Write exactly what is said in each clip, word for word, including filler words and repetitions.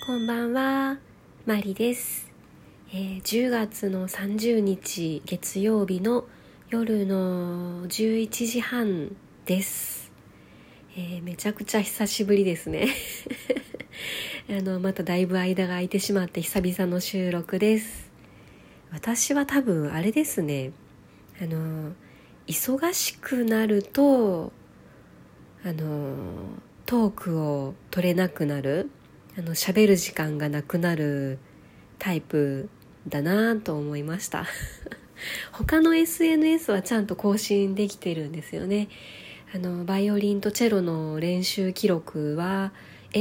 こんばんは、マリです、えー、じゅうがつのさんじゅうにち月曜日の夜のじゅういちじはんです、えー、めちゃくちゃ久しぶりですねあのまただいぶ間が空いてしまって久々の収録です。私は多分あれですね、あの忙しくなるとあのトークを取れなくなる、あの喋る時間がなくなるタイプだなと思いました他の エスエヌエス はちゃんと更新できてるんですよね。あのバイオリンとチェロの練習記録は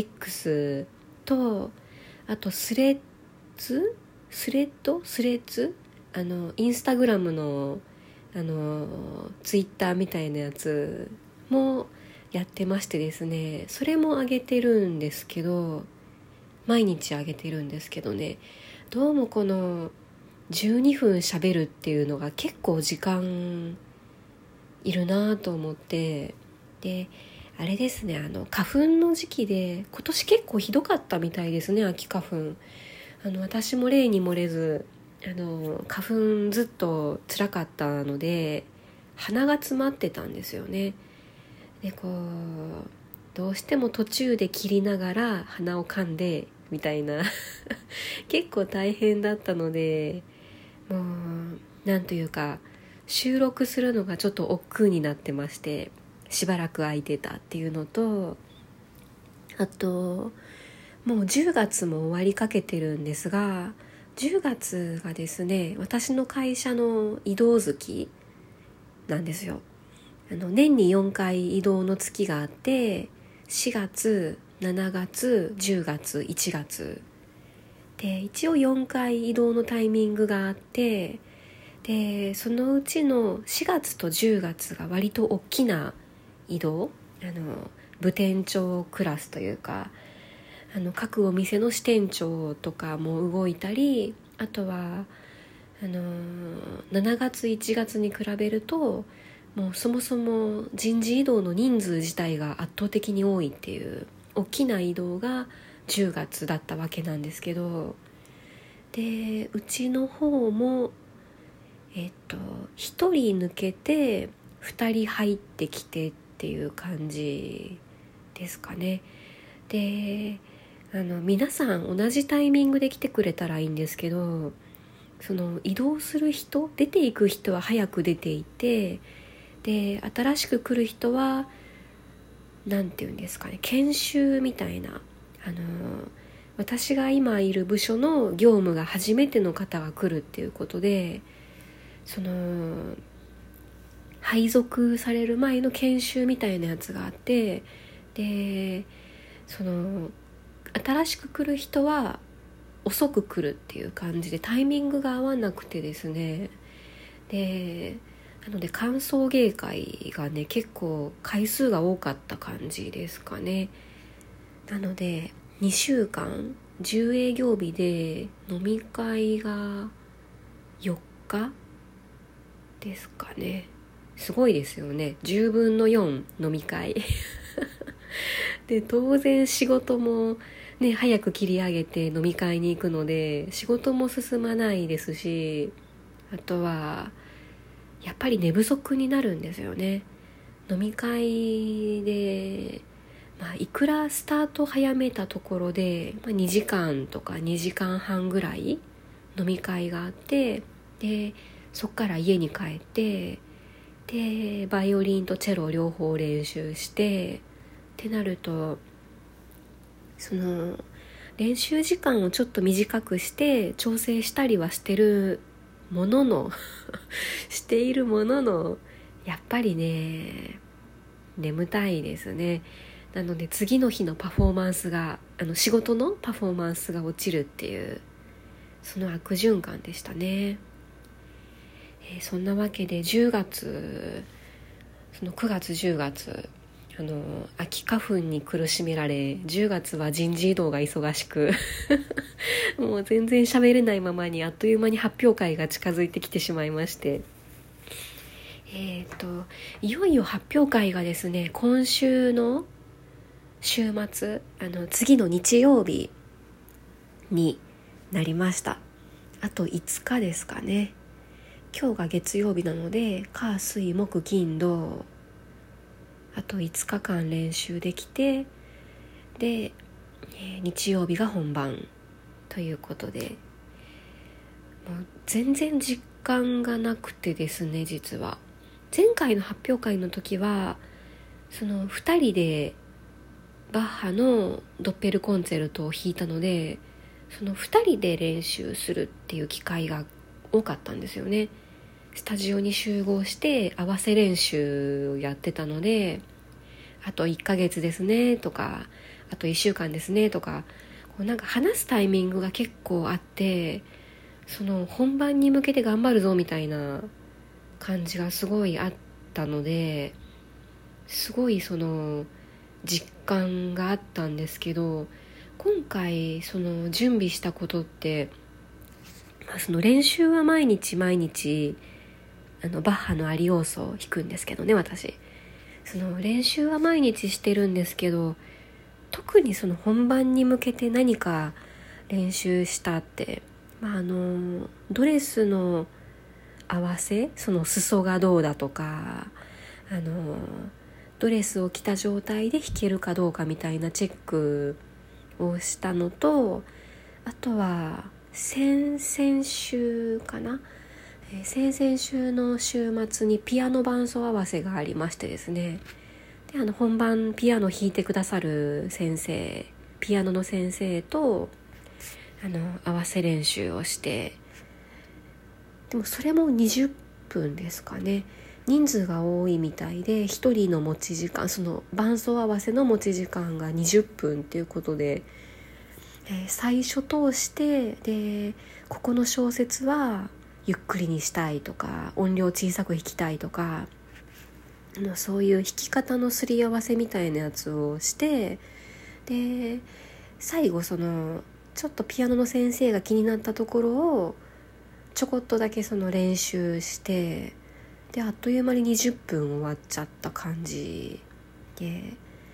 X と、あとスレッズスレッドスレッズあのインスタグラムのあのツイッターみたいなやつもやってましてですね、それも上げてるんですけど、毎日上げてるんですけどね、どうもこのじゅうにふん喋るっていうのが結構時間いるなと思って、であれですね、あの花粉の時期で今年結構ひどかったみたいですね、秋花粉。あの私も例に漏れずあの花粉ずっと辛かったので鼻が詰まってたんですよね。でこうどうしても途中で切りながら鼻を噛んでみたいな結構大変だったので、もうなんというか収録するのがちょっと億劫になってまして、しばらく空いてたっていうのと、あともうじゅうがつも終わりかけてるんですが、じゅうがつがですね、私の会社の移動月なんですよ。あの年によんかい移動の月があって、しがつ、しちがつ、じゅうがつ、いちがつで、一応よんかい移動のタイミングがあって、でそのうちのしがつとじゅうがつが割と大きな移動、あの部店長クラスというか、あの各お店の支店長とかも動いたり、あとはあのしちがついちがつに比べるともうそもそも人事異動の人数自体が圧倒的に多いっていう大きな移動がじゅうがつだったわけなんですけど、でうちの方もえっとひとり抜けてふたり入ってきてっていう感じですかね。であの皆さん同じタイミングで来てくれたらいいんですけど、その移動する人、出ていく人は早く出ていて、で新しく来る人はなんていうんですかね、研修みたいな、あの私が今いる部署の業務が初めての方が来るっていうことで、その配属される前の研修みたいなやつがあって、でその新しく来る人は遅く来るっていう感じでタイミングが合わなくてですね、でなので歓送迎会がね結構回数が多かった感じですかね。なのでにしゅうかんじゅう営業日で飲み会がよっかですかね。すごいですよね、じゅうぶんのよん飲み会で当然仕事もね早く切り上げて飲み会に行くので仕事も進まないですし、あとはやっぱり寝不足になるんですよね。飲み会で、まあ、いくらスタート早めたところで、まあ、にじかんとかにじかんはんぐらい飲み会があって、でそっから家に帰って、でバイオリンとチェロ両方練習してってなると、その練習時間をちょっと短くして調整したりはしてるもののしているもののやっぱりね眠たいですね。なので次の日のパフォーマンスがあの仕事のパフォーマンスが落ちるっていう、その悪循環でしたね。えー、そんなわけでじゅうがつ、そのくがつじゅうがつあの秋花粉に苦しめられ、じゅうがつは人事異動が忙しくもう全然喋れないままにあっという間に発表会が近づいてきてしまいまして、えーといよいよ発表会がですね、今週の週末、あの次の日曜日になりました。あといつかですかね。今日が月曜日なので火水木金土、あといつかかん練習できて、で日曜日が本番ということで、もう全然実感がなくてですね。実は前回の発表会の時はそのふたりでバッハのドッペルコンチェルトを弾いたので、そのふたりで練習するっていう機会が多かったんですよね。スタジオに集合して合わせ練習をやってたので、あといっかげつですねとか、あといっしゅうかんですねとか、こうなんか話すタイミングが結構あって、その本番に向けて頑張るぞみたいな感じがすごいあったので、すごいその実感があったんですけど、今回その準備したことって、まあ、その練習は毎日毎日あのバッハのアリオーソを弾くんですけどね。私その練習は毎日してるんですけど、特にその本番に向けて何か練習したって、まあ、あのドレスの合わせ、その裾がどうだとか、あのドレスを着た状態で弾けるかどうかみたいなチェックをしたのと、あとは先々週かな、えー、先々週の週末にピアノ伴奏合わせがありましてですね。であの本番ピアノ弾いてくださる先生、ピアノの先生とあの合わせ練習をして、でもそれもにじゅっぷんですかね。人数が多いみたいで、ひとりの持ち時間、その伴奏合わせの持ち時間がにじゅっぷんっていうことで、えー、最初通して、でここの小節はゆっくりにしたいとか、音量小さく弾きたいとか、そういう弾き方のすり合わせみたいなやつをして、で最後そのちょっとピアノの先生が気になったところをちょこっとだけその練習して、であっという間ににじゅっぷん終わっちゃった感じで、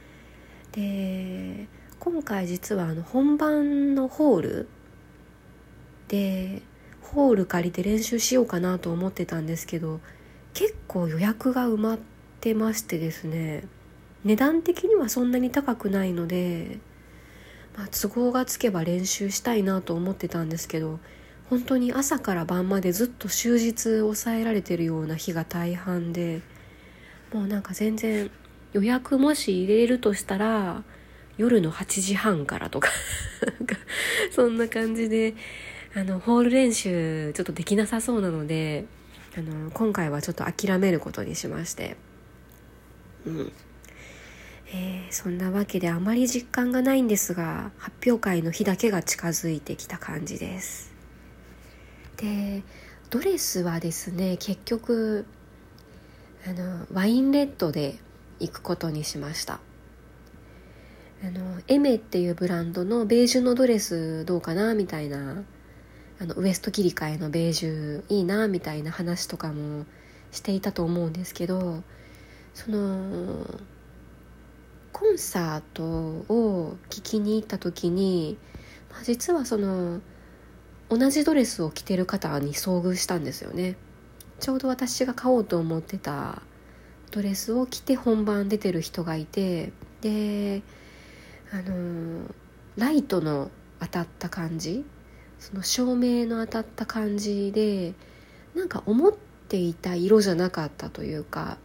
で今回実はあの本番のホールでホール借りて練習しようかなと思ってたんですけど、結構予約が埋まってましてですね、値段的にはそんなに高くないので、まあ、都合がつけば練習したいなと思ってたんですけど、本当に朝から晩までずっと終日抑えられてるような日が大半で、もうなんか全然予約もし入れるとしたら夜のはちじはんからとかそんな感じで、あのホール練習ちょっとできなさそうなので、あの今回はちょっと諦めることにしまして、うんえー、そんなわけであまり実感がないんですが、発表会の日だけが近づいてきた感じです。でドレスはですね、結局あのワインレッドで行くことにしました。あのエメっていうブランドのベージュのドレスどうかなみたいな、あのウエスト切り替えのベージュいいなみたいな話とかもしていたと思うんですけど、そのコンサートを聴きに行った時に、まあ、実はその同じドレスを着てる方に遭遇したんですよね。ちょうど私が買おうと思ってたドレスを着て本番出てる人がいて、であのライトの当たった感じ、その照明の当たった感じで、なんか思っていた色じゃなかったというか、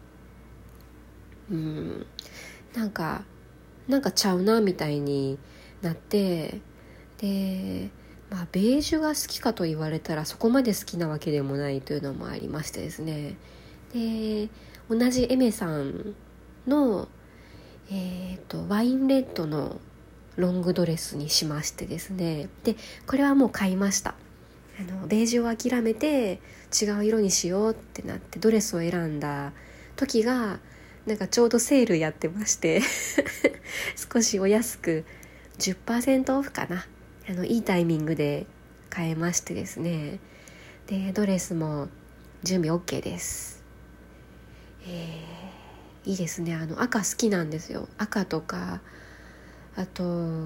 うんなんかなんかちゃうなみたいになって、でまあベージュが好きかと言われたらそこまで好きなわけでもないというのもありましてですね、で同じエメさんの、えーと、ワインレッドのロングドレスにしましてですね、でこれはもう買いました。あのベージュを諦めて違う色にしようってなってドレスを選んだ時がなんかちょうどセールやってまして少しお安く じゅっパーセント オフかな、あのいいタイミングで買えましてですね、でドレスも準備 OK です。えー、いいですね。あの赤好きなんですよ。赤とかあと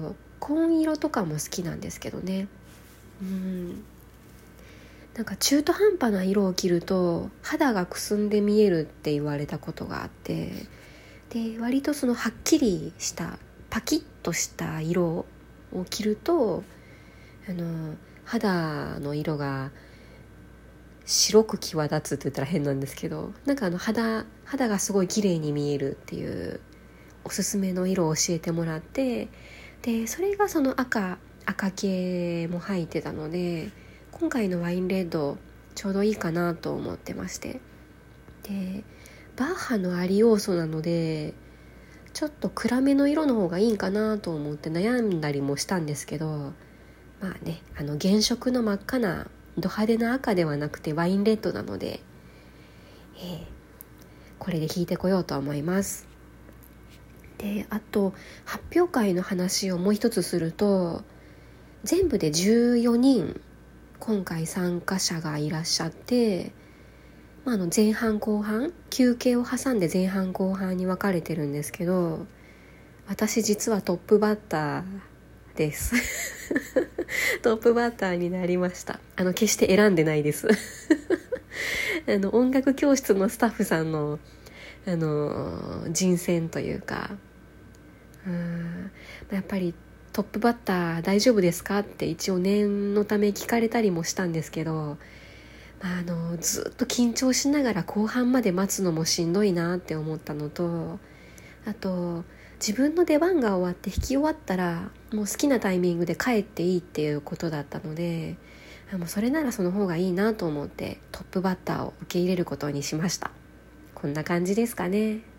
紺色とかも好きなんですけどね。うんなんか中途半端な色を着ると肌がくすんで見えるって言われたことがあって、で割とそのはっきりしたパキッとした色を着るとあの肌の色が白く際立つって言ったら変なんですけど、なんかあの 肌, 肌がすごい綺麗に見えるっていうおすすめの色を教えてもらって、でそれがその赤赤系も入ってたので、今回のワインレッドちょうどいいかなと思ってまして、でバッハのアリオーソなのでちょっと暗めの色の方がいいかなと思って悩んだりもしたんですけど、まあね、あの原色の真っ赤なド派手な赤ではなくてワインレッドなので、えー、これで弾いてこようと思います。であと発表会の話をもう一つすると、全部でじゅうよにん今回参加者がいらっしゃって、まあ、あの前半後半休憩を挟んで前半後半に分かれてるんですけど、私実はトップバッターですトップバッターになりました。あの決して選んでないですあの音楽教室のスタッフさんの、あの人選というか、うーんやっぱりトップバッター大丈夫ですかって一応念のため聞かれたりもしたんですけど、まあ、あのずっと緊張しながら後半まで待つのもしんどいなって思ったのと、あと自分の出番が終わって弾き終わったらもう好きなタイミングで帰っていいっていうことだったので、もうそれならその方がいいなと思ってトップバッターを受け入れることにしました。こんな感じですかね。